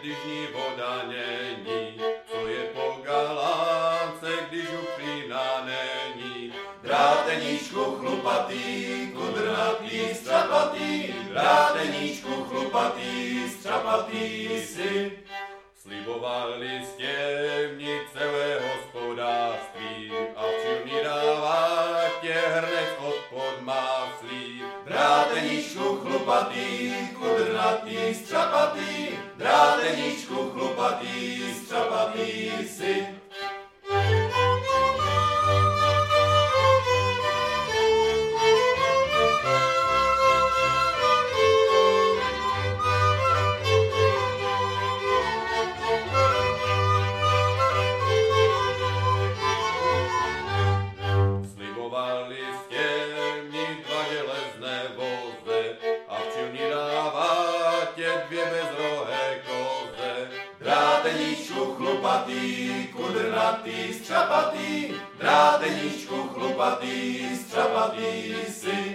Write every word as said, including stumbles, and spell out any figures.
jižní voda není. Co je po galánce, když upřímná není? Dráteníčku chlupatý, kudrnatý, střapatý, dráteníčku chlupatý, střapatý si. Slibovali jste mi celé hospodářství a včilný dává tě hrnec od podmáslí. Dráteníčku chlupatý, kudrnatý, střapatý, dráteníčku chlupatý, střapatý si. Slibovali jste mi dva železné voze a včilný dává tě dvě bezrohé koze. Dráteníčku chlupatý, kudrnatý, střapatý, dráteníčku chlupatý, střapatý si.